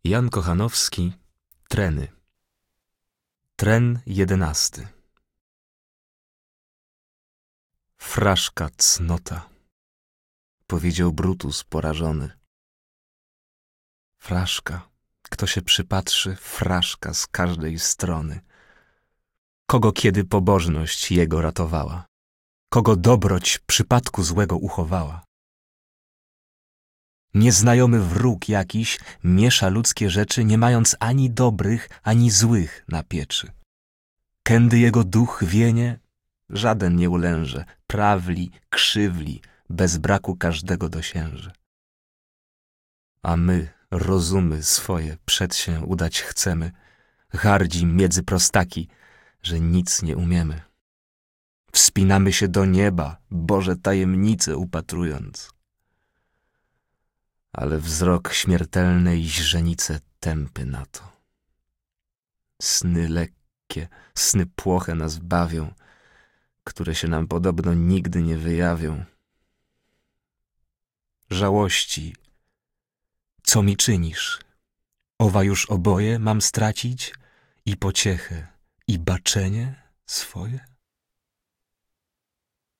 Jan Kochanowski, Treny. Tren 11. Fraszka cnota, powiedział Brutus porażony. Fraszka, kto się przypatrzy, fraszka z każdej strony. Kogo kiedy pobożność jego ratowała, kogo dobroć przypadku złego uchowała. Nieznajomy wróg jakiś miesza ludzkie rzeczy, nie mając ani dobrych, ani złych na pieczy. Kędy jego duch wienie, żaden nie ulęże, prawli, krzywli, bez braku każdego dosięże. A my rozumy swoje przed się udać chcemy, gardzi między prostaki, że nic nie umiemy. Wspinamy się do nieba, Boże tajemnice upatrując. Ale wzrok śmiertelnej źrenice tępy na to. Sny lekkie, sny płoche nas bawią, które się nam podobno nigdy nie wyjawią. Żałości, co mi czynisz? Owa już oboje mam stracić i pociechę, i baczenie swoje?